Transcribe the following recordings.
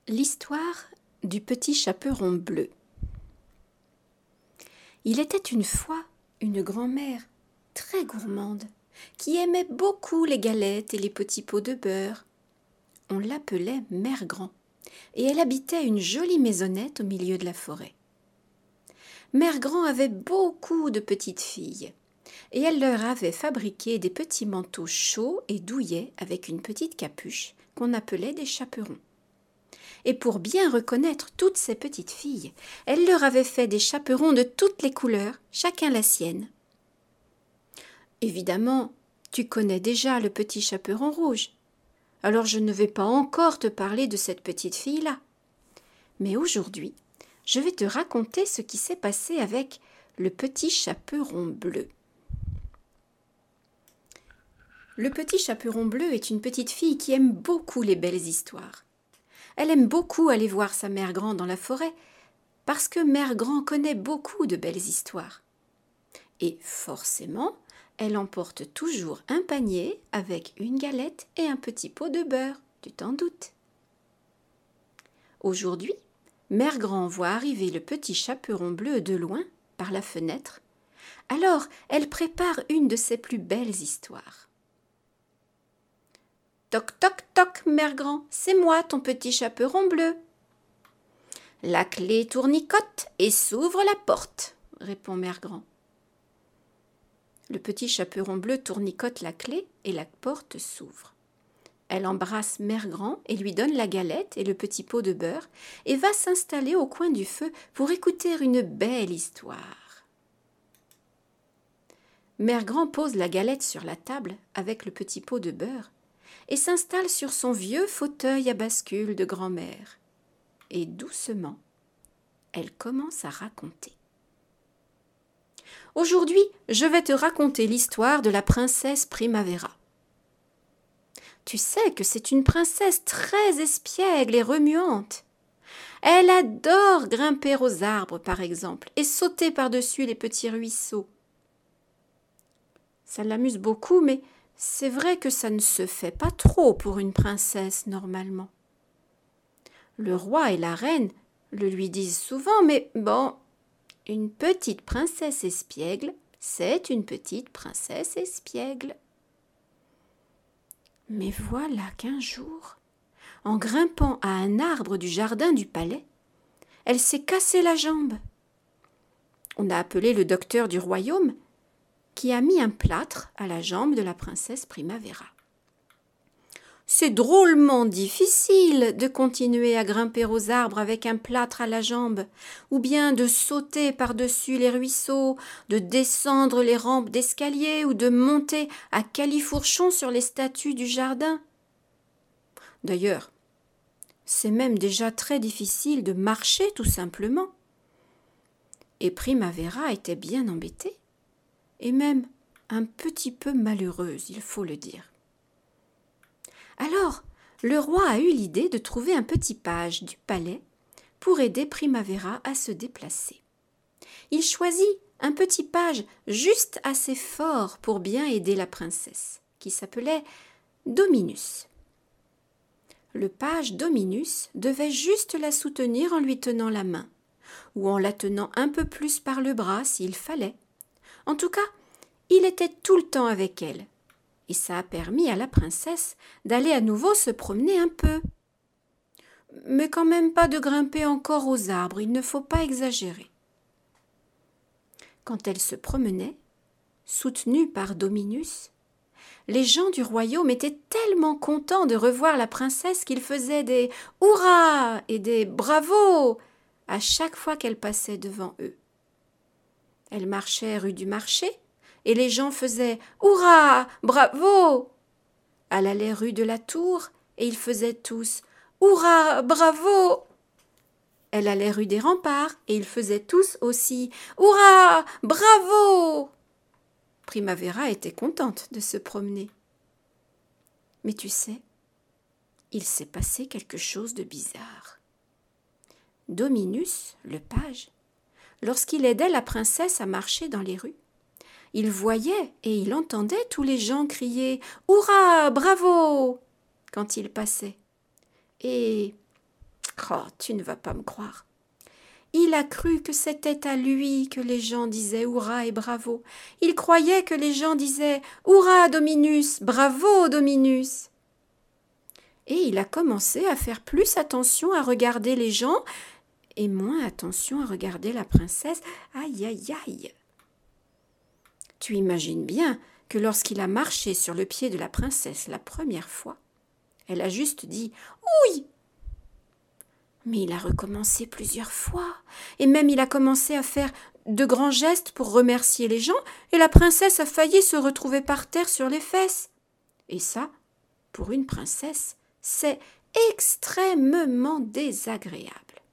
L'histoire du petit chaperon bleu. Il était une fois une grand-mère très gourmande qui aimait beaucoup les galettes et les petits pots de beurre. On l'appelait Mère Grand et elle habitait une jolie maisonnette au milieu de la forêt. Mère Grand avait beaucoup de petites filles et elle leur avait fabriqué des petits manteaux chauds et douillets avec une petite capuche qu'on appelait des chaperons. Et pour bien reconnaître toutes ces petites filles, elle leur avait fait des chaperons de toutes les couleurs, chacun la sienne. Évidemment, tu connais déjà le petit chaperon rouge, alors je ne vais pas encore te parler de cette petite fille-là. Mais aujourd'hui, je vais te raconter ce qui s'est passé avec le petit chaperon bleu. Le petit chaperon bleu est une petite fille qui aime beaucoup les belles histoires. Elle aime beaucoup aller voir sa mère Grand dans la forêt, parce que mère Grand connaît beaucoup de belles histoires. Et forcément, elle emporte toujours un panier avec une galette et un petit pot de beurre, tu t'en doutes. Aujourd'hui, mère Grand voit arriver le petit chaperon bleu de loin, par la fenêtre. Alors, elle prépare une de ses plus belles histoires. Toc, toc, toc, mère Grand, c'est moi, ton petit chaperon bleu. La clé tournicote et s'ouvre la porte, répond mère Grand. Le petit chaperon bleu tournicote la clé et la porte s'ouvre. Elle embrasse mère Grand et lui donne la galette et le petit pot de beurre et va s'installer au coin du feu pour écouter une belle histoire. Mère Grand pose la galette sur la table avec le petit pot de beurre et s'installe sur son vieux fauteuil à bascule de grand-mère. Et doucement, elle commence à raconter. Aujourd'hui, je vais te raconter l'histoire de la princesse Primavera. Tu sais que c'est une princesse très espiègle et remuante. Elle adore grimper aux arbres, par exemple, et sauter par-dessus les petits ruisseaux. Ça l'amuse beaucoup, mais c'est vrai que ça ne se fait pas trop pour une princesse, normalement. Le roi et la reine le lui disent souvent, mais bon, une petite princesse espiègle, c'est une petite princesse espiègle. Mais voilà qu'un jour, en grimpant à un arbre du jardin du palais, elle s'est cassé la jambe. On a appelé le docteur du royaume, qui a mis un plâtre à la jambe de la princesse Primavera. C'est drôlement difficile de continuer à grimper aux arbres avec un plâtre à la jambe, ou bien de sauter par-dessus les ruisseaux, de descendre les rampes d'escalier ou de monter à califourchon sur les statues du jardin. D'ailleurs, c'est même déjà très difficile de marcher tout simplement. Et Primavera était bien embêtée. Et même un petit peu malheureuse, il faut le dire. Alors, le roi a eu l'idée de trouver un petit page du palais pour aider Primavera à se déplacer. Il choisit un petit page juste assez fort pour bien aider la princesse, qui s'appelait Dominus. Le page Dominus devait juste la soutenir en lui tenant la main, ou en la tenant un peu plus par le bras s'il fallait. En tout cas, il était tout le temps avec elle, et ça a permis à la princesse d'aller à nouveau se promener un peu. Mais quand même pas de grimper encore aux arbres, il ne faut pas exagérer. Quand elle se promenait, soutenue par Dominus, les gens du royaume étaient tellement contents de revoir la princesse qu'ils faisaient des « hurrahs » et des « bravo » à chaque fois qu'elle passait devant eux. Elle marchait rue du marché, et les gens faisaient « Hurrah ! Bravo !» Elle allait rue de la Tour, et ils faisaient tous « Hurrah ! Bravo !» Elle allait rue des Remparts, et ils faisaient tous aussi « Hurrah ! Bravo !» Primavera était contente de se promener. Mais tu sais, il s'est passé quelque chose de bizarre. Dominus, le page, lorsqu'il aidait la princesse à marcher dans les rues, il voyait et il entendait tous les gens crier « Hurrah ! Bravo !» quand il passait. Et Oh, tu ne vas pas me croire. Il a cru que c'était à lui que les gens disaient hurrah et bravo. Il croyait que les gens disaient hurrah Dominus, bravo Dominus. Et il a commencé à faire plus attention à regarder les gens et moins attention à regarder la princesse. Aïe, aïe, aïe. Tu imagines bien que lorsqu'il a marché sur le pied de la princesse la première fois, elle a juste dit « Oui !» Mais il a recommencé plusieurs fois, et même il a commencé à faire de grands gestes pour remercier les gens, et la princesse a failli se retrouver par terre sur les fesses. Et ça, pour une princesse, c'est extrêmement désagréable.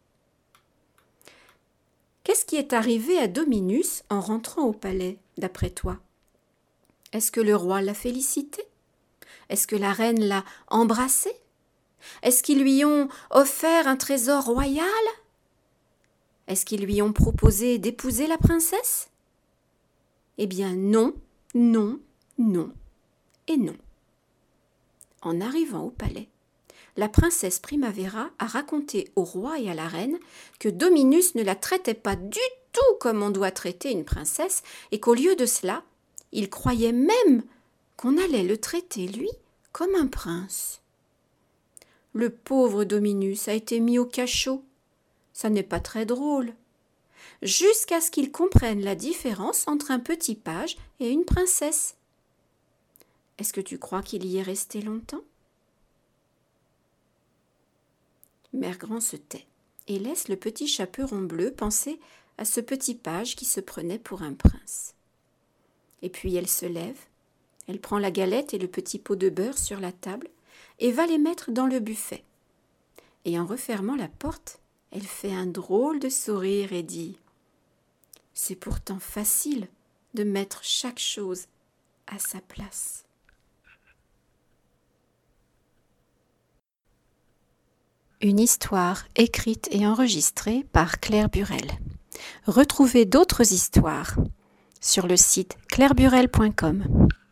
Qu'est-ce qui est arrivé à Dominus en rentrant au palais, d'après toi? Est-ce que le roi l'a félicité? Est-ce que la reine l'a embrassé? Est-ce qu'ils lui ont offert un trésor royal? Est-ce qu'ils lui ont proposé d'épouser la princesse? Eh bien non, non, non et non. En arrivant au palais, la princesse Primavera a raconté au roi et à la reine que Dominus ne la traitait pas du tout comme on doit traiter une princesse et qu'au lieu de cela, il croyait même qu'on allait le traiter, lui, comme un prince. Le pauvre Dominus a été mis au cachot. Ça n'est pas très drôle. Jusqu'à ce qu'il comprenne la différence entre un petit page et une princesse. Est-ce que tu crois qu'il y est resté longtemps? Mère Grand se tait et laisse le petit chaperon bleu penser à ce petit page qui se prenait pour un prince. Et puis elle se lève, elle prend la galette et le petit pot de beurre sur la table et va les mettre dans le buffet. Et en refermant la porte, elle fait un drôle de sourire et dit « C'est pourtant facile de mettre chaque chose à sa place. » Une histoire écrite et enregistrée par Claire Burel. Retrouvez d'autres histoires sur le site claireburel.com.